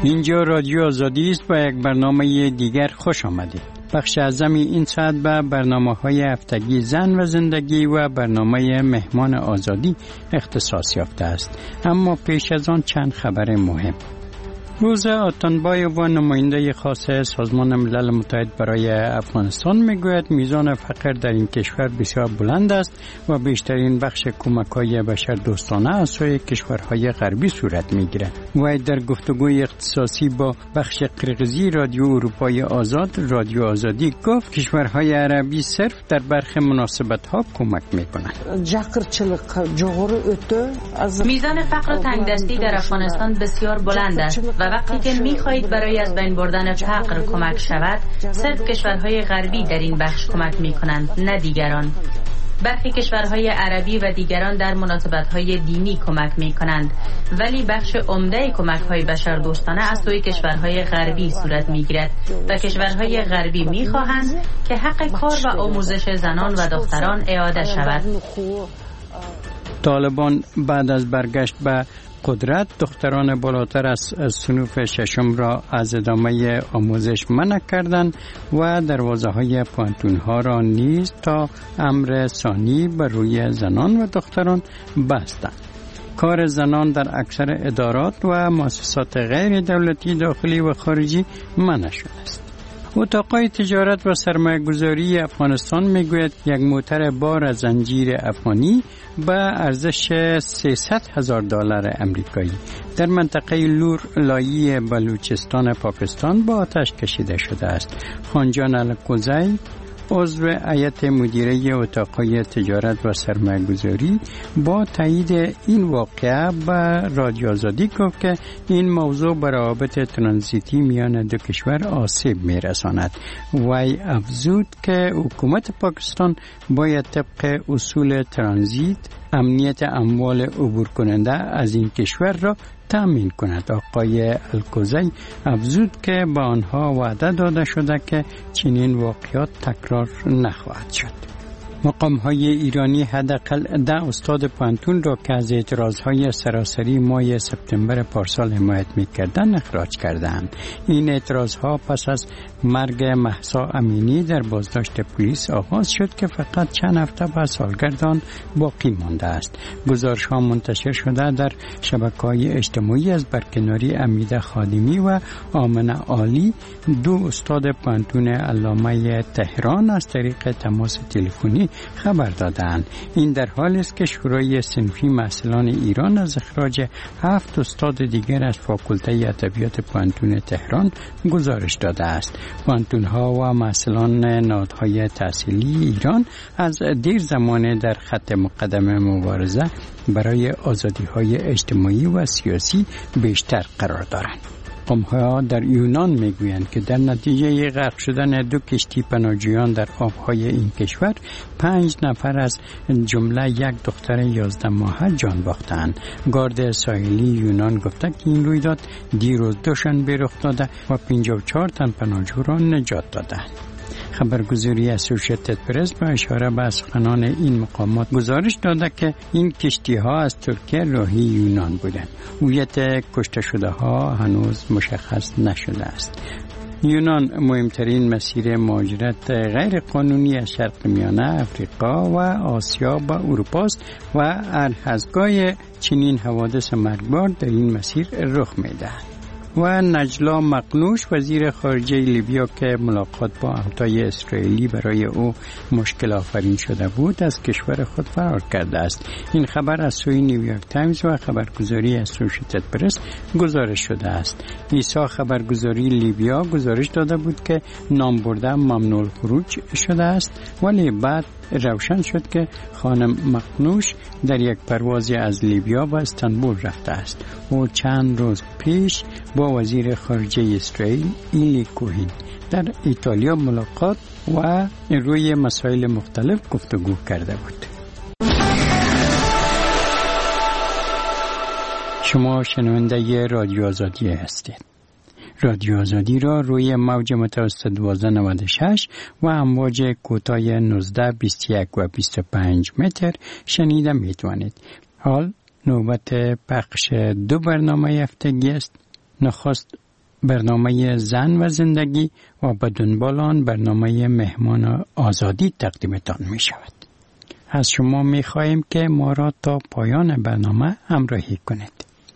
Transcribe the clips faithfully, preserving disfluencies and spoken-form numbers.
اینجا رادیو آزادی است و یک برنامه دیگر خوش آمدید. بخش اعظم این ساعت به برنامه‌های هفتگی زن و زندگی و برنامه مهمان آزادی اختصاص یافته است. اما پیش از آن چند خبر مهم. روز آتانبایوف و نماینده خاص سازمان ملل متحد برای افغانستان میگوید میزان فقر در این کشور بسیار بلند است و بیشترین بخش کمک‌های بشردوستانه از سوی کشورهای غربی صورت میگیرد. و در گفتگوی اختصاصی با بخش قرقیزی رادیو اروپای آزاد رادیو آزادی گفت کشورهای عربی صرف در برخی مناسبت‌ها کمک میکنند. میزان فقر و تنگدستی در افغانستان بسیار بلند است و وقتی که می‌خواهید برای از بین بردن فقر کمک شود، صرف کشورهای غربی در این بخش کمک می‌کنند، نه دیگران. برخی کشورهای عربی و دیگران در مناسبت‌های دینی کمک می‌کنند، ولی بخش عمده کمک‌های بشردوستانه از سوی کشورهای غربی صورت می‌گیرد و کشورهای غربی می‌خواهند که حق کار و آموزش زنان و دختران اعاده شود. طالبان بعد از برگشت به قدرت دختران بالاتر از صنوف ششم را از ادامه آموزش منع کردند و دروازه‌های پانتون‌ها را نیز تا امر ثانی بر روی زنان و دختران بستند. کار زنان در اکثر ادارات و مؤسسات غیر دولتی داخلی و خارجی منع شده است. اتاقای تجارت و سرمایه‌گذاری افغانستان میگوید یک موتر بار از زنجیر افغانی به ارزش سیصد هزار دلار امریکایی در منطقه لور لایی بلوچستان پاکستان با آتش کشیده شده است. خانجان الکوزی عضو هیئت مدیره اتاقهای تجارت و سرمایه‌گذاری با تایید این واقعه به رادیو آزادی گفت که این موضوع به روابط ترانزیتی میان دو کشور آسیب میرساند. وی افزود که حکومت پاکستان باید طبق اصول ترانزیت امنیت اموال عبور کننده از این کشور را تأمین کند. آقای الکوزی افزود که به آنها وعده داده شده که چنین واقعات تکرار نخواهد شد. مقام‌های ایرانی حداقل ده استاد پانتون را که از اعتراض‌های سراسری ماه سپتامبر پارسال حمایت می‌کردند اخراج کردند. این اعتراض‌ها پس از مرگ مهسا امینی در بازداشت پلیس آغاز شد که فقط چند هفته بعد سالگرد آن باقی مانده است. گزارش‌ها منتشر شده در شبکه‌های اجتماعی از برکناری امیده خادمی و آمنه عالی، دو استاد پانتون علامه تهران، از طریق تماس تلفنی خبر دادند. این در حالی است که شورای صنفی محصلان ایران از اخراج هفت استاد دیگر از فاکولته ادبیات پانتون تهران گزارش داده است. پانتون‌ها و محصلان نهادهای تحصیلی ایران از دیر زمان در خط مقدم مبارزه برای آزادی‌های اجتماعی و سیاسی بیشتر قرار دارند. مقام‌ها در یونان میگویند که در نتیجه غرق شدن دو کشتی پناهجویان در آبهای این کشور پنج نفر از جمله یک دختر یازده ماهه جان باختند. گارد ساحلی یونان گفته که این رویداد دیروز دوشنبه رخ داده و پنجاه و چهار تن پناهجو را نجات دادند. خبرگزاری اسوشیتد پرس با اشاره به سخنان این مقامات گزارش داده که این کشتی ها از ترکیه راهی یونان بودند. هویت کشته شده ها هنوز مشخص نشده است. یونان مهمترین مسیر مهاجرت غیر قانونی از شرق میانه، افریقا و آسیا به اروپا است و هر هزگاه چنین حوادث مرگبار در این مسیر رخ می‌دهد. و نجلا مقنوش وزیر خارجه لیبیا که ملاقات با همتای اسرائیلی برای او مشکل آفرین شده بود از کشور خود فرار کرده است. این خبر از سوی نیویورک تایمز و خبرگزاری اسوشیتد پرس گزارش شده است. ایسا خبرگزاری لیبیا گزارش داده بود که نام برده ممنوع الخروج شده است، ولی بعد روشن شد که خانم مقنوش در یک پروازی از لیبیا به استانبول رفته است. او چند روز پیش با وزیر خارجه اسرائیل ایلی کوهین در ایتالیا ملاقات و روی مسائل مختلف گفتگو کرده بود. شما شنونده رادیو آزادی هستید. رادیو آزادی را روی موج متوسط دوازده نود و شش و امواج کوتاه نوزده بیست و یک و بیست و پنج متر شنیده می توانید. حال نوبت پخش دو برنامه هفتگی است. نخست برنامه زن و زندگی و به دنبال آن برنامه مهمان آزادی تقدیمتان می شود. از شما می خواهیم که ما را تا پایان برنامه همراهی کنید.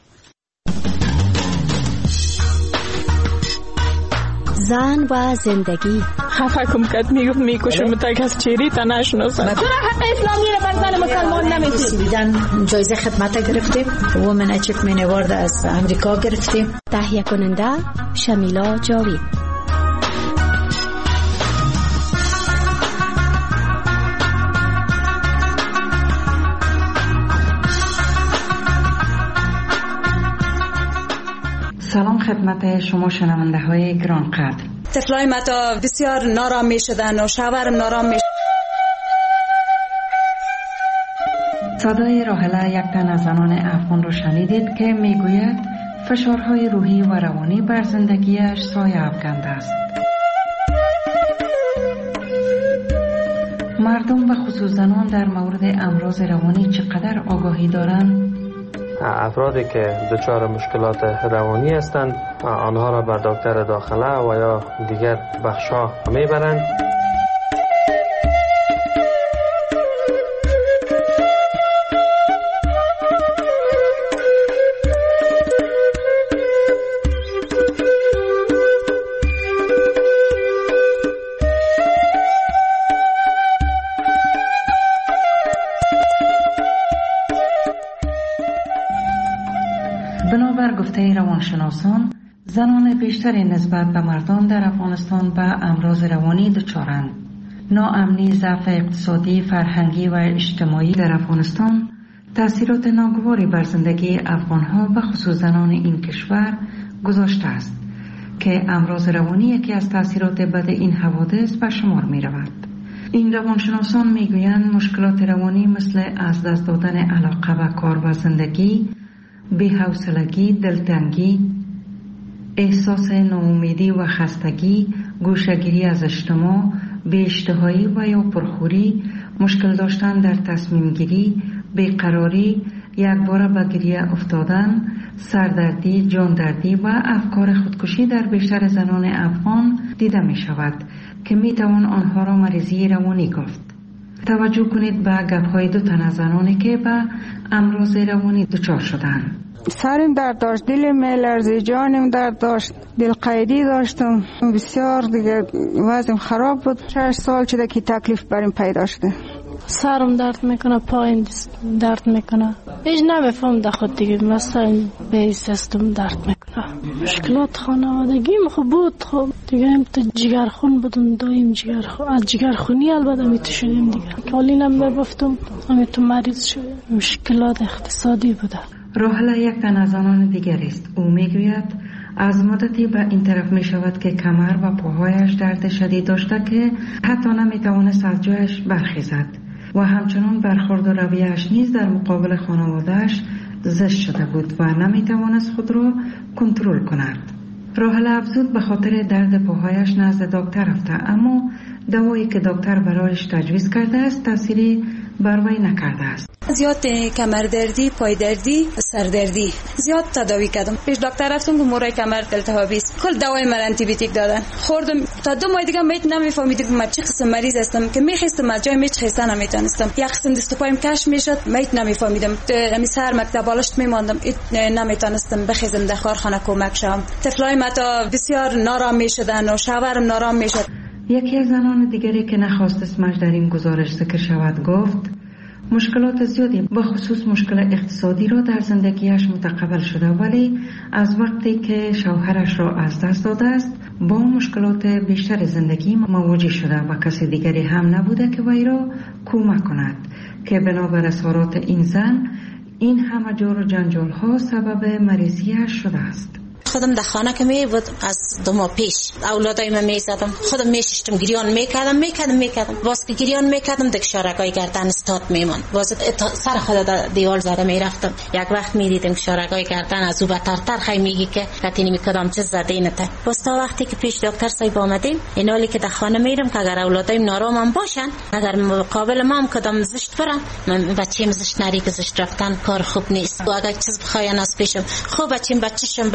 زن و زندگی. خفه کم کد میگفت میکشم تا کس چیری تا نشناسم. چرا حق اسلامی رو بر زن مسلمان نمیتونی؟ دیدن جایزه خدمت گرفتیم، وومن اچیومنت اوارد از امریکا گرفتیم. تهیه کننده شمیلا جاوید. سلام خدمت شما شنونده های گرانقدر. طفلای متا بسیار نارام می شدن و شوهرم نارام می شدن. صدای راحله یک تن از زنان افغان رو شنیدید که می گوید فشارهای روحی و روانی بر زندگیش سایه افکنده است. مردم و خصوص زنان در مورد امراض روانی چقدر آگاهی دارند؟ افرادی که دچار مشکلات روانی هستند آنها را به دکتر داخله و یا دیگر بخش‌ها میبرند. بنابر گفته روانشناسان، زنان بیشتری نسبت به مردان در افغانستان به امراض روانی دچارند. ناامنی، ضعف اقتصادی، فرهنگی و اجتماعی در افغانستان تأثیرات ناگواری بر زندگی افغانها و خصوص زنان این کشور گذاشته است که امراض روانی یکی از تأثیرات بد این حوادث به شمار می رود. این روانشناسان می گویند مشکلات روانی مثل از دست دادن علاقه و کار و زندگی، بی‌حوصلگی، دلتنگی، احساس ناامیدی و خستگی، گوشه‌گیری از اجتماع، بی‌اشتهایی و یا پرخوری، مشکل داشتن در تصمیم گیری، بیقراری، یکباره به گریه افتادن، سردردی، جاندردی و افکار خودکشی در بیشتر زنان افغان دیده می شود که می توان آنها را مریضی روانی گفت. توجه کنید به گپ‌های دو تن از زنانی که به امراض روانی دچار شدند. سرم درد داشت، دلم میلرزید، جانم درد داشت، دل قیدی داشتم، بسیار دیگه وضعم خراب بود. شش سال شده که تکلیف بریم پیدا شده. سرم درد میکنه، پایم درد میکنه، هیچ نمیفهم در خود دیگه، مثلا به سیستم درد میکنه. مشکلات خانوادگیم خوب بود، خب دیگه هم تو جگرخون بودم، دایم جگرخون، از جگرخونی البته میتو شدیم دیگه. کالینم میبفتم، همیتو مریض شدیم. مشکلات اقتصادی بوده. راحله یک تن از زنان دیگر است. او میگوید از مدتی به این طرف می شود که کمر و پاهایش درد شدید داشته که حتی نمی توانست از جایش برخیزد و همچنان برخورد و رویه‌اش نیز در مقابل خانواده‌اش زشت شده بود و نمی توانست خود را کنترل کند. راحله افزود به خاطر درد پاهایش نزد دکتر رفته، اما دوایی که دکتر برایش تجویز کرده است تأثیری بر وی نکرده است. زیاد کمر دردی، پای دردی، سر دردی زیاد تداوی کردم. پیش دکتر رفتم که مورای کمر التهابی است. کل دوای من آنتی بیوتیک دادن. خوردم تا دو ماه دیگه میت نمیفهمیدم که من چه قسم مریض هستم که میخواستم از جای میچ خستن نمیتونستم. یک قسم دست و پایم کش میشد، میت نمیفهمیدم. همین سر مکتب بالشت میماندم، نمیتونستم بخیزم در کارخانه کمک شم. طفلای متا بسیار نارام میشدن و شوهرم نارام میشد. یکی از زنان دیگری که نخواست اسمش در این گزارش ذکر شود گفت مشکلات زیادی به خصوص مشکل اقتصادی را در زندگیش متقبل شده، ولی از وقتی که شوهرش را از دست داده است با مشکلات بیشتر زندگی مواجه شده و کسی دیگری هم نبوده که وی را کمک کند که بنابر اظهارات این زن این همه جور و جنجال ها سبب مریضیش شده است. خودم در خانه که می بود از دو ماه پیش اولادای من می زدم، خودم می ششتم، گریان می کردم می کردم می کردم باز که گریان می کردم دک شارگای گردن استاد میمان، باز سر خود دیوال زده می رفتم. یک وقت می دیدم که شارگای گردن از او بترتر خی میگی که کتینی می کدام چیز زده اینته. باز تا وقتی که پیش دکتر صاحب آمدیم اینالی که در خانه میرم که اگر اولادایم نارامم باشن، اگر مقابل ما هم کدام زشت برم، من بچه‌م زشت نری که زشت رفتن کار خوب نیست و اگر چیز بخواین از پیشم خوب بچه‌م بچه‌شم بجان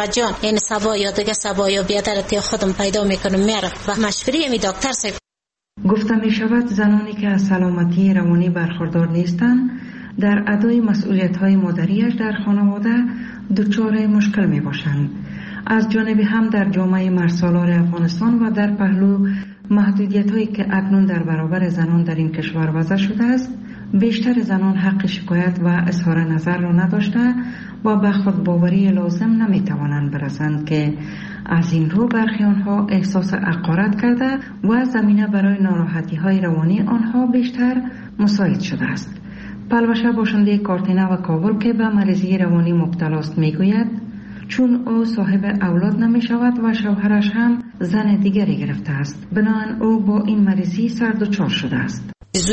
این سبا یا دیگه سبا یا بیادرتی خودم پیدا میکنم میارم و مشوری می دکتر سه. گفته می شود زنانی که از سلامتی روانی برخوردار نیستند در ادای مسئولیت های مادریش در خانواده دچار مشکل می باشند. از جانب هم در جامعه مرسالار افغانستان و در پهلو محدودیت هایی که اکنون در برابر زنان در این کشور وضع شده است، بیشتر زنان حق شکایت و اظهار نظر را نداشته و به خودباوری لازم نمی توانند برسند که از این رو برخی آنها احساس حقارت کرده و زمینه برای ناراحتی های روانی آنها بیشتر مساعد شده است. پلوشه باشنده کارتینه و کابل که به مریضی روانی مبتلا است میگوید چون او صاحب اولاد نمی شود و شوهرش هم زن دیگری گرفته است، بنابراین او با این مریضی سر دچار شده است.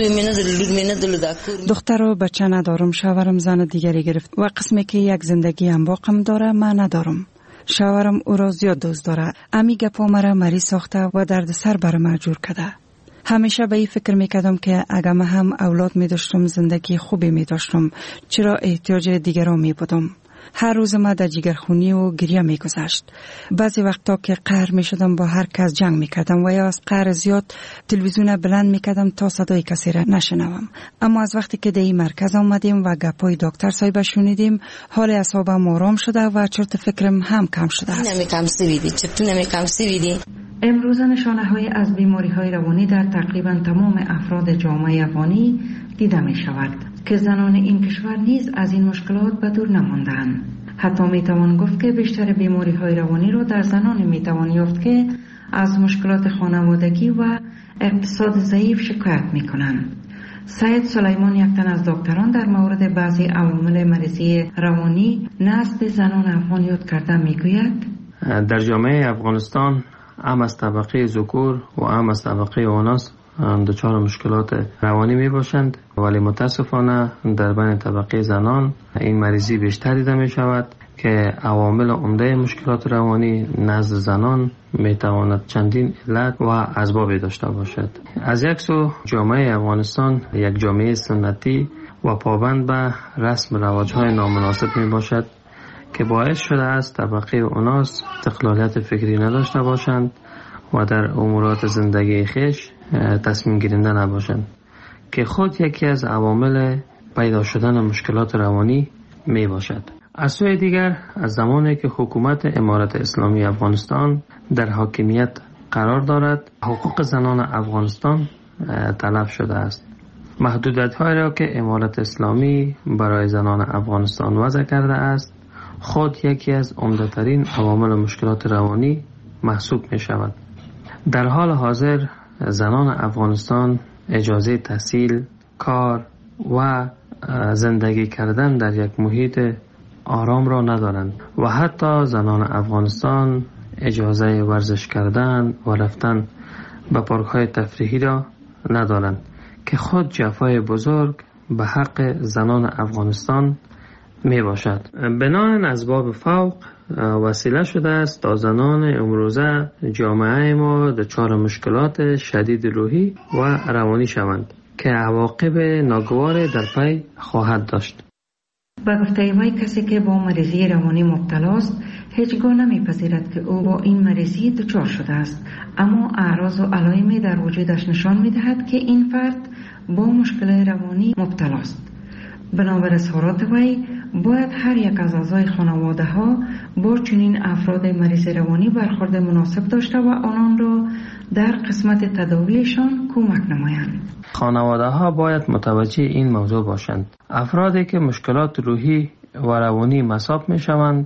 دختر و بچه ندارم، شوهرم زن دیگری گرفت و قسمی که یک زندگی هم باقم داره من ندارم. شوهرم او را زیاد دوست داره، امی گپا مرا مریض ساخته و درد سر برم مجبور کرده. همیشه به این فکر میکردم که اگر من هم اولاد می داشتم زندگی خوبی می داشتم، چرا احتیاج دیگران می بودم. هر روز ما در جگرخونی و گریه می گذشت. بعضی وقتا که قهر می شدم با هر کس جنگ می کردم و یا از قهر زیاد تلویزیون بلند می کردم تا صدای کسی را نشنوم. اما از وقتی که در این مرکز آمدیم و گپای دکتر صاحب شنیدیم، حال اعصابم آرام شده و چرت فکرم هم کم شده است. نمی کم سویدی چطور نمی کم سویدی امروز نشانه های از بیماری های روانی در تقریبا تمام افراد جامعه افغانی دیده می شود که زنان این کشور نیز از این مشکلات به دور نماندند. حتی می توان گفت که بیشتر بیماری های روانی را در زنان می توان یافت که از مشکلات خانوادگی و اقتصاد ضعیف شکایت می کنند. سید سلیمان یک تن از دکتران در مورد بعضی عوامل مریضی روانی نزد زنان افغان یاد کرده می گوید در جامعه افغانستان هم از طبقه ذکور و هم از طبقه اناث دچار مشکلات روانی می باشند، ولی متاسفانه در بین طبقه زنان این مریضی بیشتر دیده می شود که عوامل عمده مشکلات روانی نزد زنان می تواند چندین علت و اسباب داشته باشد. از یک سو جامعه افغانستان یک جامعه سنتی و پابند به رسم رواج‌های نامناسب می باشد که باعث شده است طبقه اناث استقلالیت فکری نداشته باشند و در امورات زندگی خیش تصمیم گیرنده نباشند که خود یکی از عوامل پیدا شدن مشکلات روانی می باشد. از سوی دیگر از زمانی که حکومت امارت اسلامی افغانستان در حاکمیت قرار دارد، حقوق زنان افغانستان تلف شده است. محدودیت‌هایی را که امارت اسلامی برای زنان افغانستان وضع کرده است خود یکی از عمده‌ترین عوامل مشکلات روانی محسوب می شود. در حال حاضر زنان افغانستان اجازه تحصیل، کار و زندگی کردن در یک محیط آرام را ندارند و حتی زنان افغانستان اجازه ورزش کردن و رفتن به پارک‌های تفریحی را ندارند که خود جفای بزرگ به حق زنان افغانستان می باشد. بناهن اسباب فوق وسیله شده است تا زنان امروزه جامعه ما دچار مشکلات شدید روحی و روانی شوند که عواقب ناگوار در پی خواهد داشت. به گفته وی کسی که با مریضی روانی مبتلا است هیچگاه نمیپذیرد که او با این مریضی دچار شده است، اما اعراض و علائمی در وجودش نشان میدهد که این فرد با مشکل روانی مبتلا است. بنابر اظهارات وی باید هر یک از اعضای خانواده ها با چنین افراد مریض روانی برخورد مناسب داشته و آنان را در قسمت تداویشان کمک نمایند. خانواده ها باید متوجه این موضوع باشند. افرادی که مشکلات روحی و روانی مصاب می شوند،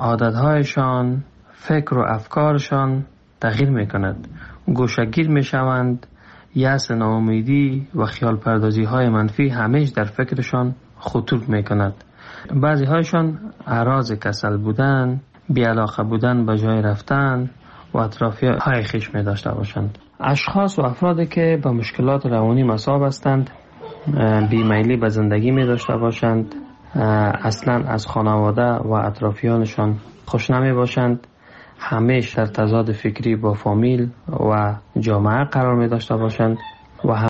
عادتهایشان، فکر و افکارشان تغییر می کند. گوشه‌گیر می شوند، یأس، ناامیدی و خیال پردازی های منفی همیشه در فکرشان خطور می کند. بعضی هایشان اعراض کسل بودن، بی‌علاقه بودن به جای رفتن و اطرافی های خیش می داشته باشند. اشخاص و افرادی که به مشکلات روانی مصاب هستند بیمیلی به زندگی می داشته باشند، اصلا از خانواده و اطرافیانشان خوش نمی باشند، همیشه در تضاد فکری با فامیل و جامعه قرار می داشته باشند و